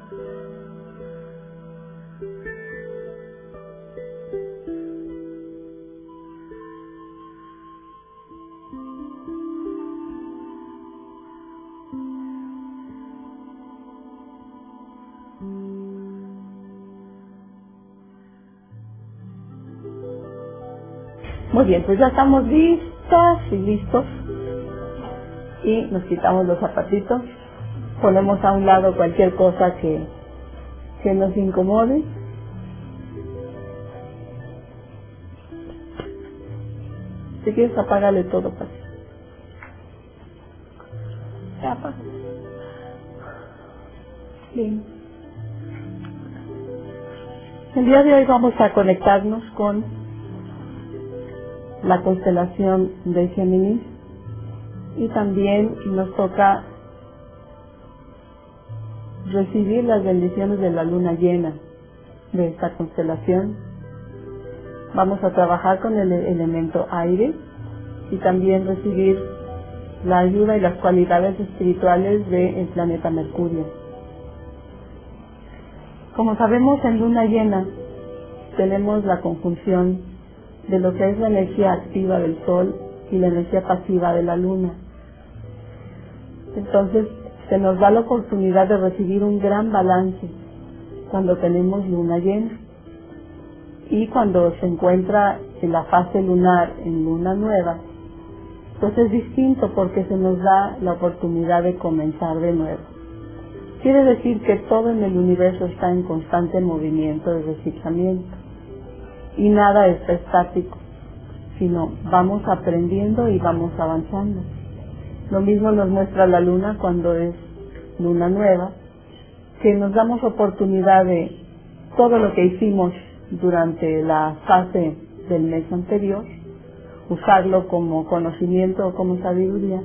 Muy bien, pues ya estamos listas y listos. Y nos quitamos los zapatitos. Ponemos a un lado cualquier cosa que nos incomode. Si quieres, apágale todo, Pati. Ya, apágale. Bien. El día de hoy vamos a conectarnos con la constelación de Géminis y también nos toca recibir las bendiciones de la luna llena de esta constelación. Vamos a trabajar con el elemento aire y también recibir la ayuda y las cualidades espirituales del planeta Mercurio. Como sabemos, en luna llena tenemos la conjunción de lo que es la energía activa del Sol y la energía pasiva de la Luna. Entonces, se nos da la oportunidad de recibir un gran balance cuando tenemos luna llena. Y cuando se encuentra en la fase lunar en luna nueva, pues es distinto porque se nos da la oportunidad de comenzar de nuevo. Quiere decir que todo en el universo está en constante movimiento de reciclamiento y nada está estático, sino vamos aprendiendo y vamos avanzando. Lo mismo nos muestra la luna cuando es luna nueva, que nos damos oportunidad de todo lo que hicimos durante la fase del mes anterior, usarlo como conocimiento o como sabiduría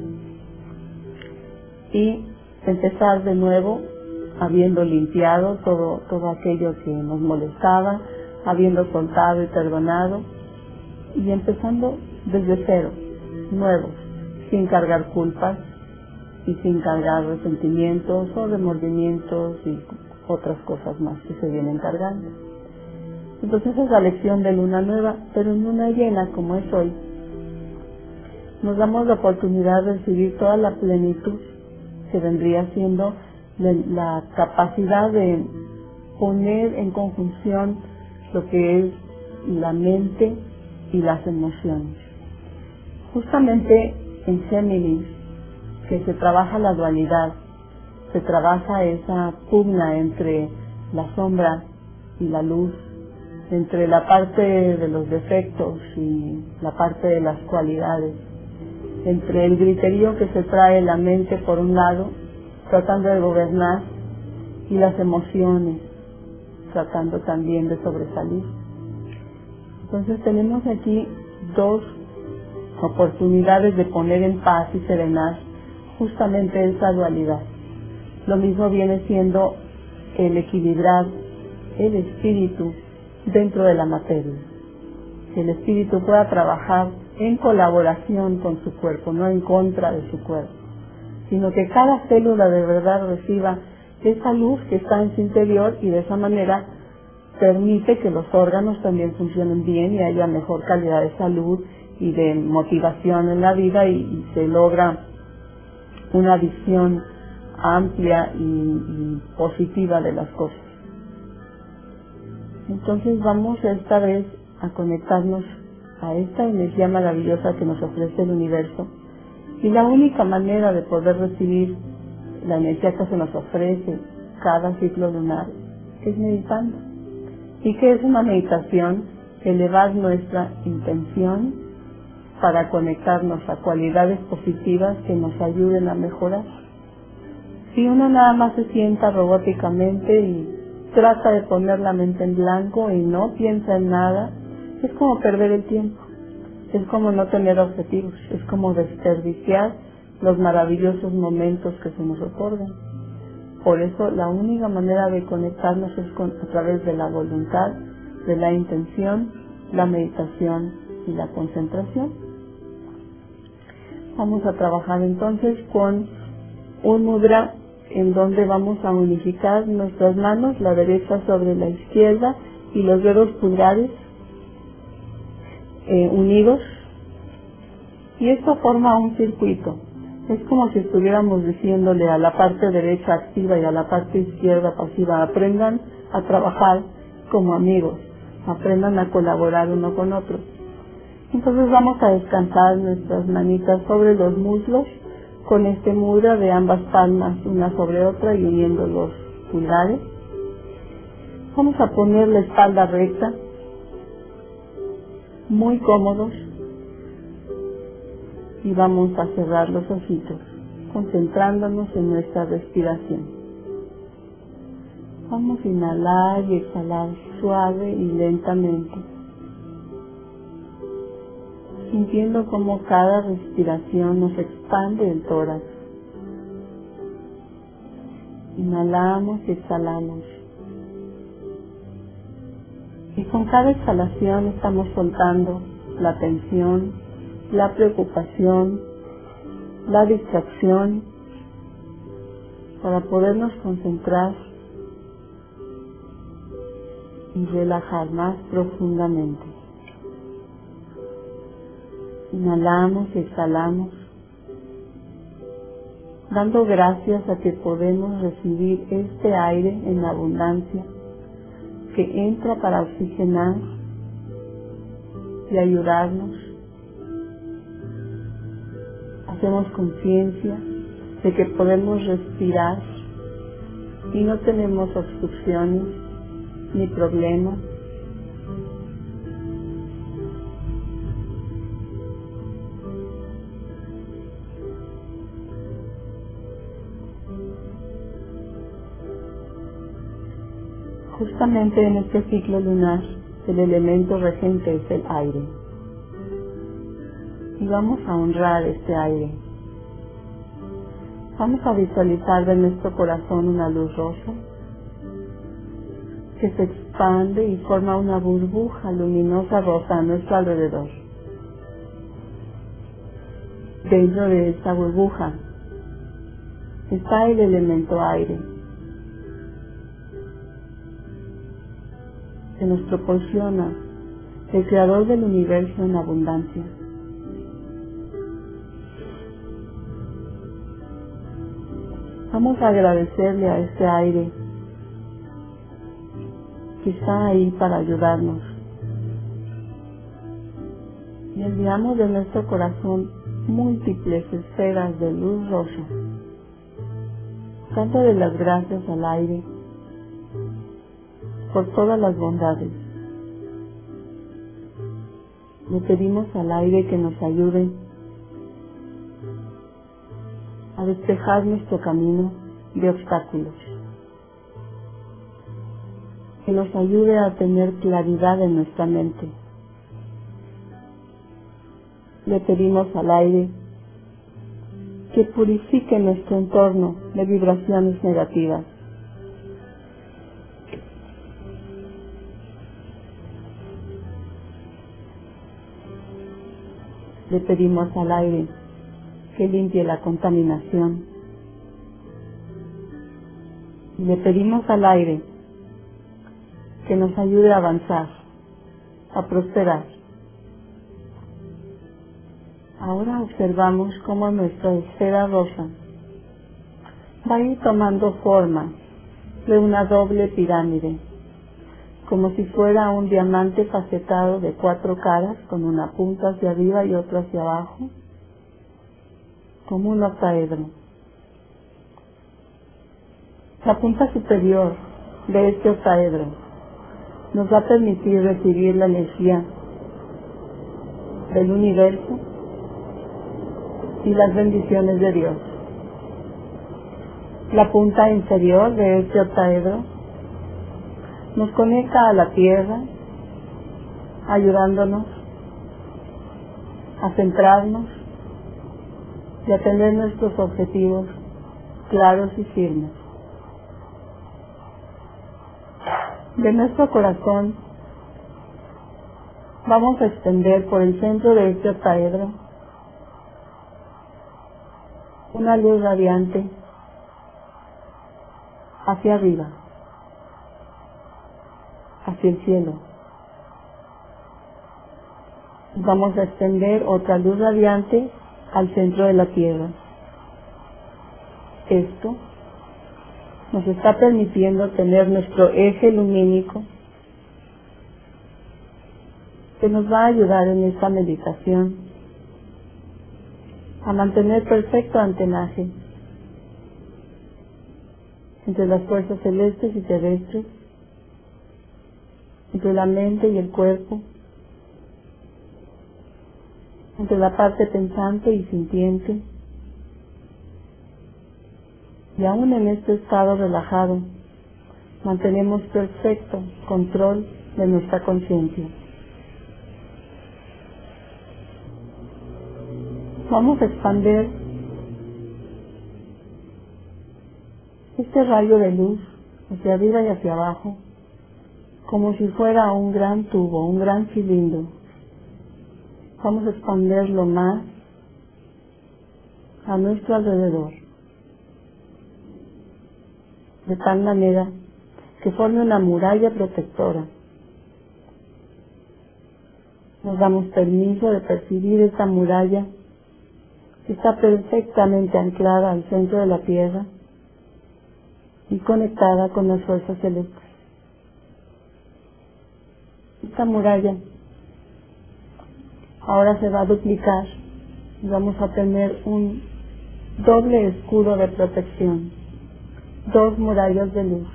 y empezar de nuevo habiendo limpiado todo aquello que nos molestaba, habiendo soltado y perdonado y empezando desde cero, nuevo, sin cargar culpas y sin cargar resentimientos o remordimientos y otras cosas más que se vienen cargando. Entonces esa es la lección de luna nueva, pero en luna llena como es hoy, nos damos la oportunidad de recibir toda la plenitud que vendría siendo la capacidad de poner en conjunción lo que es la mente y las emociones. Justamente en Géminis, que se trabaja la dualidad, se trabaja esa pugna entre la sombra y la luz, entre la parte de los defectos y la parte de las cualidades, entre el griterío que se trae la mente por un lado, tratando de gobernar, y las emociones, tratando también de sobresalir. Entonces tenemos aquí dos oportunidades de poner en paz y serenar justamente esa dualidad. Lo mismo viene siendo el equilibrar el espíritu dentro de la materia. Que el espíritu pueda trabajar en colaboración con su cuerpo, no en contra de su cuerpo, sino que cada célula de verdad reciba esa luz que está en su interior y de esa manera permite que los órganos también funcionen bien y haya mejor calidad de salud y de motivación en la vida y se logra una visión amplia y positiva de las cosas. Entonces vamos esta vez a conectarnos a esta energía maravillosa que nos ofrece el universo, y la única manera de poder recibir la energía que se nos ofrece cada ciclo lunar es meditando. ¿Y qué es una meditación? Elevar nuestra intención para conectarnos a cualidades positivas que nos ayuden a mejorar. Si uno nada más se sienta robóticamente y trata de poner la mente en blanco y no piensa en nada, es como perder el tiempo, es como no tener objetivos, es como desperdiciar los maravillosos momentos que se nos otorgan. Por eso la única manera de conectarnos es a través de la voluntad, de la intención, la meditación y la concentración. Vamos a trabajar entonces con un mudra en donde vamos a unificar nuestras manos, la derecha sobre la izquierda y los dedos pulgares unidos, y esto forma un circuito. Es como si estuviéramos diciéndole a la parte derecha activa y a la parte izquierda pasiva: aprendan a trabajar como amigos, aprendan a colaborar uno con otro. Entonces vamos a descansar nuestras manitas sobre los muslos con este mudra de ambas palmas una sobre otra y uniendo los pulgares. Vamos a poner la espalda recta, muy cómodos, y vamos a cerrar los ojitos, concentrándonos en nuestra respiración. Vamos a inhalar y exhalar suave y lentamente, sintiendo cómo cada respiración nos expande el tórax. Inhalamos y exhalamos. Y con cada exhalación estamos soltando la tensión, la preocupación, la distracción, para podernos concentrar y relajar más profundamente. Inhalamos y exhalamos, dando gracias a que podemos recibir este aire en abundancia que entra para oxigenar y ayudarnos. Hacemos conciencia de que podemos respirar y no tenemos obstrucciones ni problemas. Justamente en este ciclo lunar, el elemento regente es el aire. Y vamos a honrar este aire. Vamos a visualizar de nuestro corazón una luz rosa que se expande y forma una burbuja luminosa rosa a nuestro alrededor. Dentro de esta burbuja está el elemento aire, que nos proporciona el creador del universo en abundancia. Vamos a agradecerle a este aire que está ahí para ayudarnos. Y enviamos de nuestro corazón múltiples esferas de luz rosa, dándole las gracias al aire por todas las bondades. Le pedimos al aire que nos ayude a despejar nuestro camino de obstáculos, que nos ayude a tener claridad en nuestra mente. Le pedimos al aire que purifique nuestro entorno de vibraciones negativas. Le pedimos al aire que limpie la contaminación. Le pedimos al aire que nos ayude a avanzar, a prosperar. Ahora observamos cómo nuestra esfera rosa va a ir tomando forma de una doble pirámide, como si fuera un diamante facetado de 4 caras, con una punta hacia arriba y otra hacia abajo, como un octaedro. La punta superior de este octaedro nos va a permitir recibir la energía del universo y las bendiciones de Dios. La punta inferior de este octaedro nos conecta a la tierra, ayudándonos a centrarnos y a tener nuestros objetivos claros y firmes. De nuestro corazón vamos a extender por el centro de este octaedro una luz radiante hacia arriba, hacia el cielo. Vamos a extender otra luz radiante al centro de la Tierra. Esto nos está permitiendo tener nuestro eje lumínico que nos va a ayudar en esta meditación a mantener perfecto antenaje entre las fuerzas celestes y terrestres, entre la mente y el cuerpo, entre la parte pensante y sintiente, y aún en este estado relajado mantenemos perfecto control de nuestra conciencia. Vamos a expandir este rayo de luz hacia arriba y hacia abajo como si fuera un gran tubo, un gran cilindro. Vamos a expandirlo más a nuestro alrededor, de tal manera que forme una muralla protectora. Nos damos permiso de percibir esta muralla que está perfectamente anclada al centro de la Tierra y conectada con las fuerzas celestes. Esta muralla ahora se va a duplicar y vamos a tener un doble escudo de protección, 2 murallas de luz.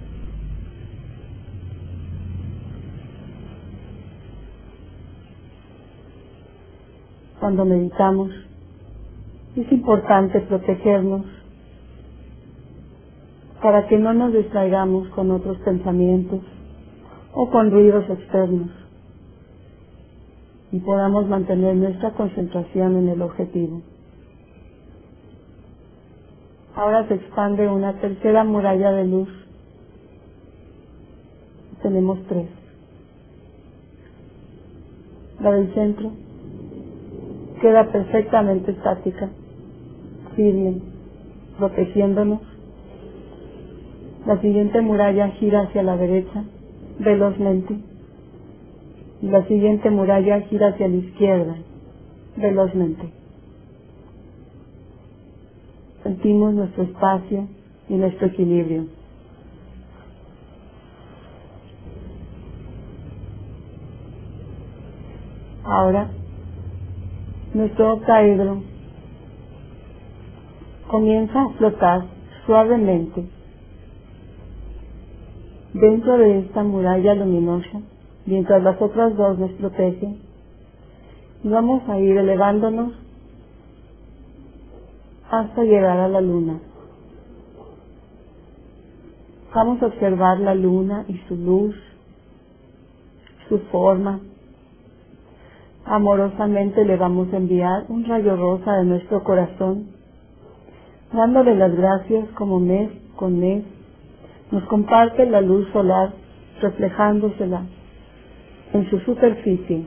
Cuando meditamos, es importante protegernos para que no nos distraigamos con otros pensamientos o con ruidos externos y podamos mantener nuestra concentración en el objetivo. Ahora se expande una tercera muralla de luz. Tenemos 3. La del centro queda perfectamente estática, firme, protegiéndonos. La siguiente muralla gira hacia la derecha, velozmente, y la siguiente muralla gira hacia la izquierda, velozmente. Sentimos nuestro espacio y nuestro equilibrio. Ahora, nuestro octaedro comienza a flotar suavemente dentro de esta muralla luminosa, mientras las otras 2 nos protegen, y vamos a ir elevándonos hasta llegar a la luna. Vamos a observar la luna y su luz, su forma. Amorosamente le vamos a enviar un rayo rosa de nuestro corazón, dándole las gracias como mes con mes nos comparte la luz solar reflejándosela en su superficie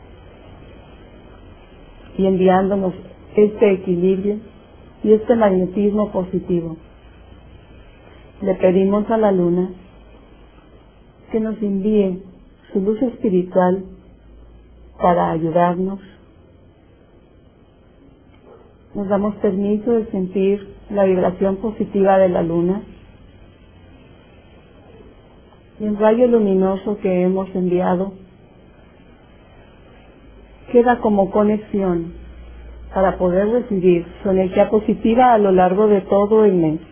y enviándonos este equilibrio y este magnetismo positivo. Le pedimos a la luna que nos envíe su luz espiritual para ayudarnos. Nos damos permiso de sentir la vibración positiva de la luna y el rayo luminoso que hemos enviado queda como conexión para poder recibir su energía positiva a lo largo de todo el mes.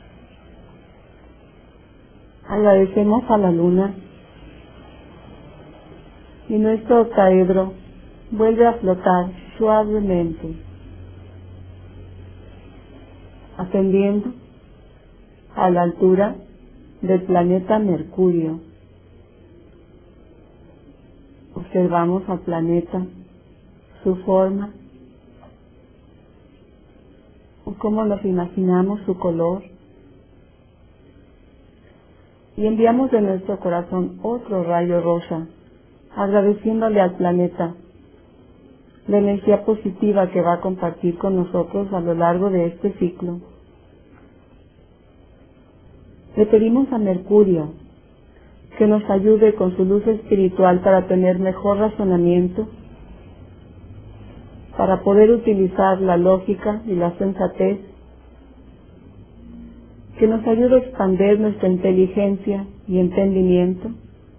Agradecemos a la luna y nuestro octaedro vuelve a flotar suavemente, ascendiendo a la altura del planeta Mercurio. Observamos al planeta, su forma, cómo nos imaginamos su color, y enviamos de nuestro corazón otro rayo rosa, agradeciéndole al planeta la energía positiva que va a compartir con nosotros a lo largo de este ciclo. Le pedimos a Mercurio que nos ayude con su luz espiritual para tener mejor razonamiento, para poder utilizar la lógica y la sensatez, que nos ayude a expandir nuestra inteligencia y entendimiento,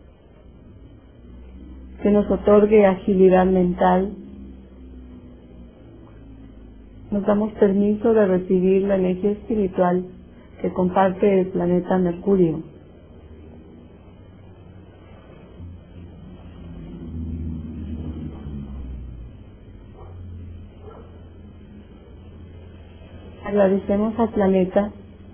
que nos otorgue agilidad mental. Nos damos permiso de recibir la energía espiritual que comparte el planeta Mercurio. Agradecemos al planeta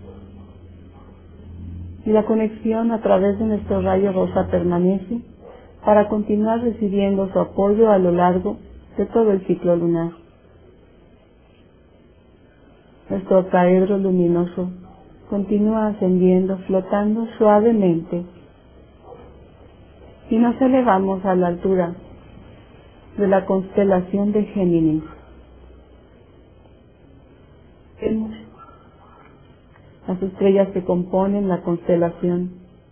y la conexión a través de nuestro rayo rosa permanece para continuar recibiendo su apoyo a lo largo de todo el ciclo lunar. Nuestro octaedro luminoso continúa ascendiendo, flotando suavemente, y nos elevamos a la altura de la constelación de Géminis. Vemos las estrellas que componen la constelación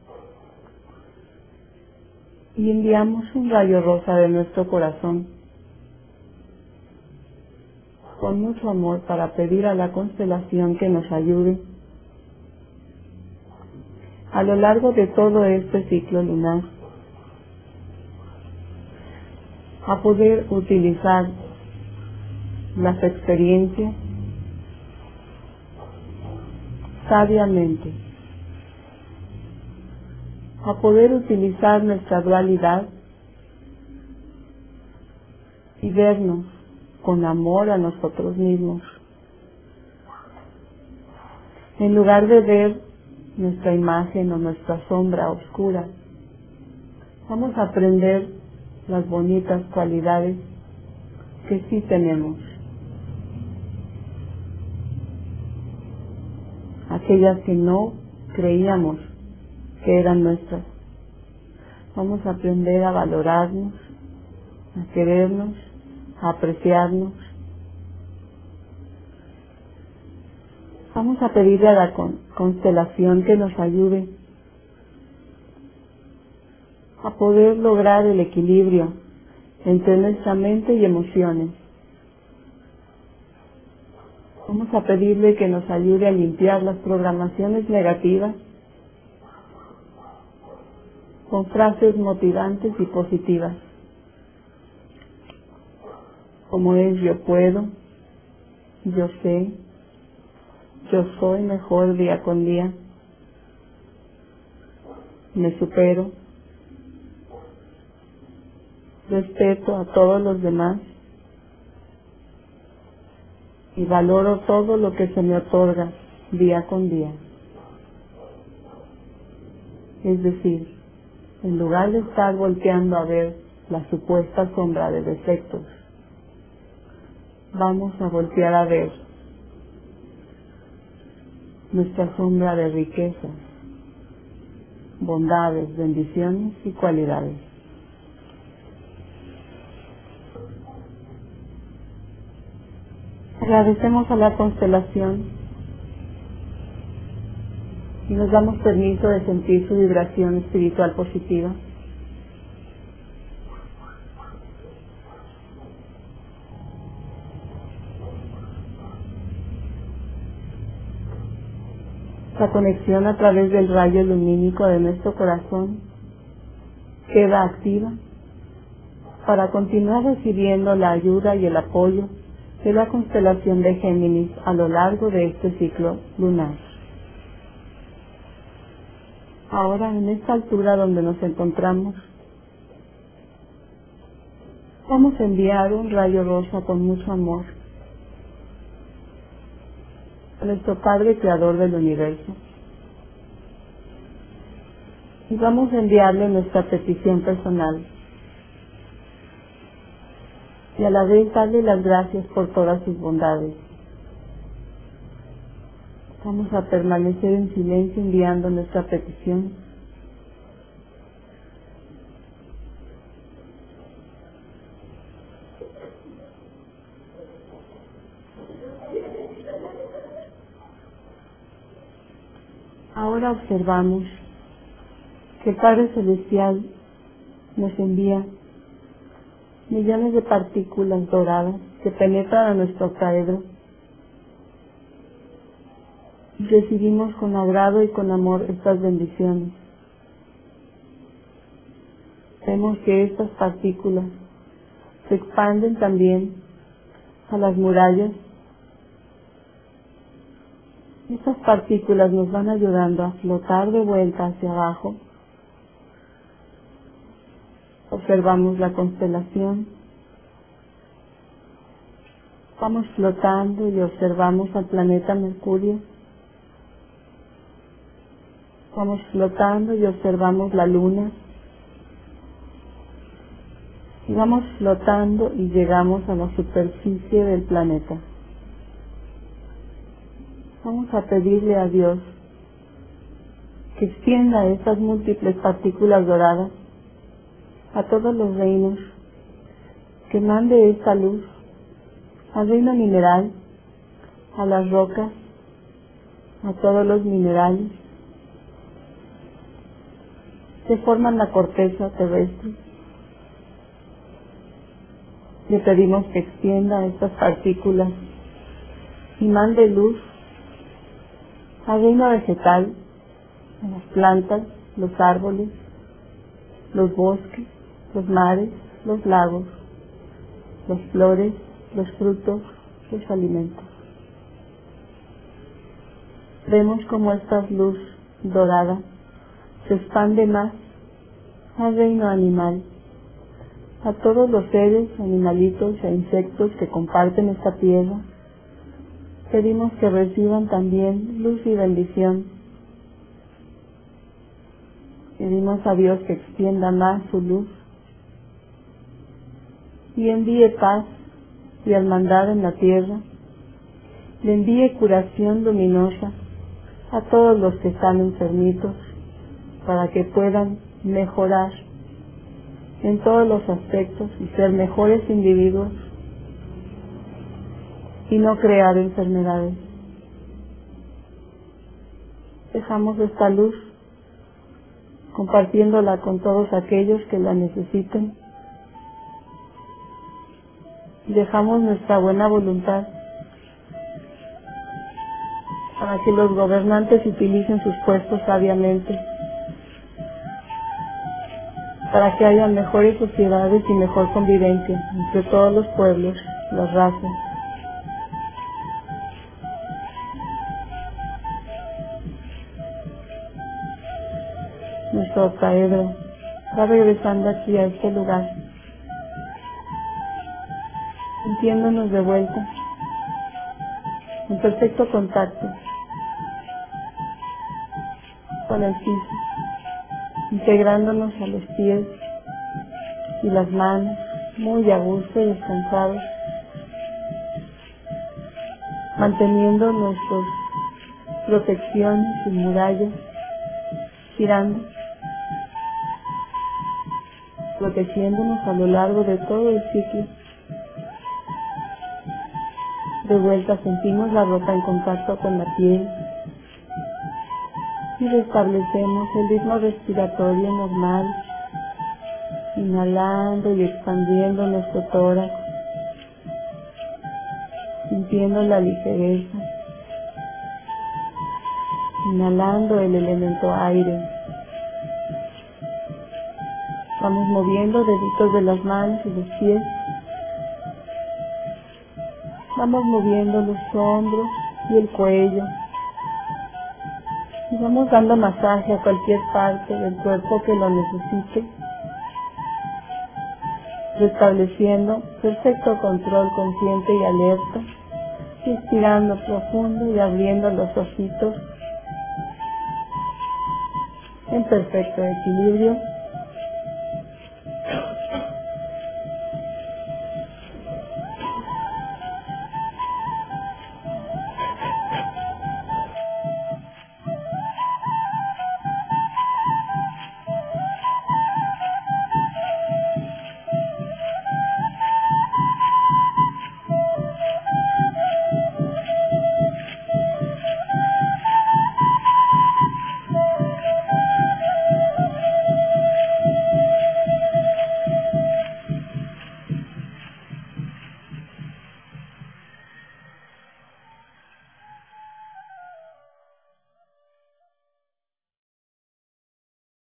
y enviamos un rayo rosa de nuestro corazón con mucho amor para pedir a la constelación que nos ayude a lo largo de todo este ciclo lunar a poder utilizar las experiencias sabiamente, a poder utilizar nuestra dualidad y vernos con amor a nosotros mismos, en lugar de ver nuestra imagen o nuestra sombra oscura. Vamos a aprender las bonitas cualidades que sí tenemos, aquellas que no creíamos que eran nuestras. Vamos a aprender a valorarnos, a querernos, a apreciarnos. Vamos a pedirle a la constelación que nos ayude a poder lograr el equilibrio entre nuestra mente y emociones. Vamos a pedirle que nos ayude a limpiar las programaciones negativas con frases motivantes y positivas, como es: yo puedo, yo sé, yo soy mejor día con día, me supero, respeto a todos los demás y valoro todo lo que se me otorga día con día. Es decir, en lugar de estar volteando a ver la supuesta sombra de defectos, vamos a voltear a ver nuestra sombra de riqueza, bondades, bendiciones y cualidades. Agradecemos a la constelación y nos damos permiso de sentir su vibración espiritual positiva. La conexión a través del rayo lumínico de nuestro corazón queda activa para continuar recibiendo la ayuda y el apoyo de la constelación de Géminis a lo largo de este ciclo lunar. Ahora, en esta altura donde nos encontramos, vamos a enviar un rayo rosa con mucho amor a nuestro Padre Creador del Universo. Y vamos a enviarle nuestra petición personal. Y a la vez darle las gracias por todas sus bondades. Vamos a permanecer en silencio enviando nuestra petición. Ahora observamos que el Padre Celestial nos envía millones de partículas doradas que penetran a nuestro octaedro. Recibimos con agrado y con amor estas bendiciones. Vemos que estas partículas se expanden también a las murallas. Estas partículas nos van ayudando a flotar de vuelta hacia abajo. Observamos la constelación. Vamos flotando y observamos al planeta Mercurio. Vamos flotando y observamos la luna. Y vamos flotando y llegamos a la superficie del planeta. Vamos a pedirle a Dios que extienda estas múltiples partículas doradas a todos los reinos, que mande esta luz al reino mineral, a las rocas, a todos los minerales que forman la corteza terrestre. Le pedimos que extienda estas partículas y mande luz al reino vegetal, a las plantas, los árboles, los bosques, los mares, los lagos, las flores, los frutos, los alimentos. Vemos como esta luz dorada se expande más al reino animal, a todos los seres, animalitos e insectos que comparten esta tierra. Pedimos que reciban también luz y bendición. Pedimos a Dios que extienda más su luz y envíe paz y hermandad en la tierra. Le envíe curación luminosa a todos los que están enfermitos para que puedan mejorar en todos los aspectos y ser mejores individuos y no crear enfermedades. Dejamos esta luz compartiéndola con todos aquellos que la necesiten. Y dejamos nuestra buena voluntad para que los gobernantes utilicen sus puestos sabiamente, para que haya mejores sociedades y mejor convivencia entre todos los pueblos, las razas. Nuestro octaedro va regresando aquí a este lugar, sintiéndonos de vuelta en perfecto contacto con el piso, integrándonos a los pies y las manos, muy a gusto y descansados, manteniendo nuestras protecciones y murallas girando, protegiéndonos a lo largo de todo el ciclo. De vuelta sentimos la ropa en contacto con la piel y restablecemos el ritmo respiratorio normal, inhalando y expandiendo nuestro tórax, sintiendo la ligereza, inhalando el elemento aire. Vamos moviendo deditos de las manos y los pies. Vamos moviendo los hombros y el cuello. Y vamos dando masaje a cualquier parte del cuerpo que lo necesite, restableciendo perfecto control consciente y alerta, inspirando profundo y abriendo los ojitos en perfecto equilibrio.